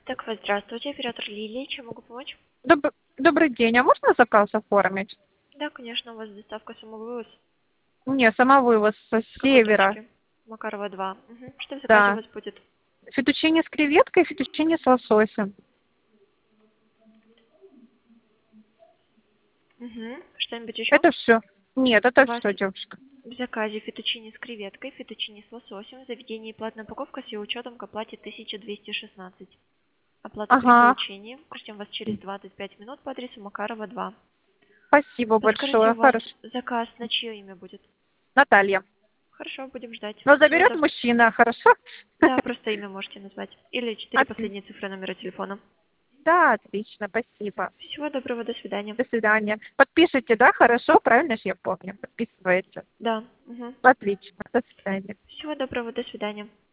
Так вот, здравствуйте, оператор Лилия, чем могу помочь? Добрый день, а можно заказ оформить? Да, конечно, у вас доставка самовывоз. Не, самовывоз с С какой севера. точки? Макарова 2. Мгм. Что в заказе у Да. вас будет? Фетучини с креветкой, фетучини с лососем. Угу. Что-нибудь еще? Это все. Нет, У это вас все, девушка. в заказе фетучини с креветкой, фетучини с лососем, в заведении платная упаковка с ее учетом к оплате 1216. Оплата при Ага. получении. Ждем вас через 25 минут по адресу Макарова 2. Спасибо Подскажите, большое. у вас Хорошо. заказ на чье имя будет? Наталья. Хорошо, будем ждать. Но Всего заберет доброго. мужчина, хорошо? Да, просто имя можете назвать. Или 4 Отлично. последние цифры номера телефона. Да, отлично, спасибо. Всего доброго, до свидания. До свидания. Подпишите, да, хорошо? Правильно же я помню? Подписываете. Да. Угу. Отлично. До свидания. Всего доброго, до свидания.